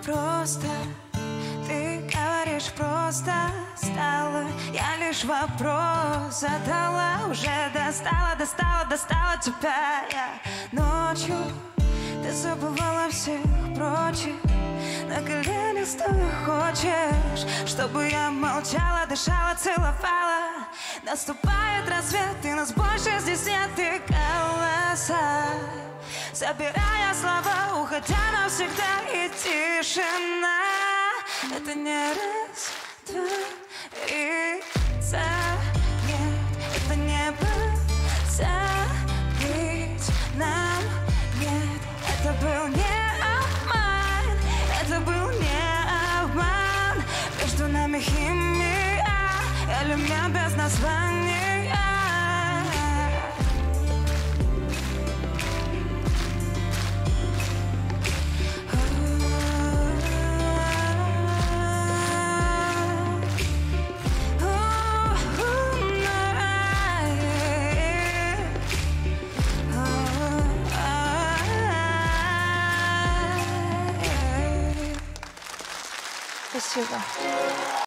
просто, ты говоришь просто стало. Я лишь вопрос задала, уже достала тебя я. Ночью ты забывала всех прочих, на коленях стоя хочешь, чтобы я молчала, дышала, целовала. Наступает рассвет, и нас больше здесь нет, и голоса, забирая слова, уходя навсегда, и тишина. Это не раз, два, нет, это не позабыть нам, нет, это был не обман, это был не обман. Между нами химия, элемент без названия. Спасибо.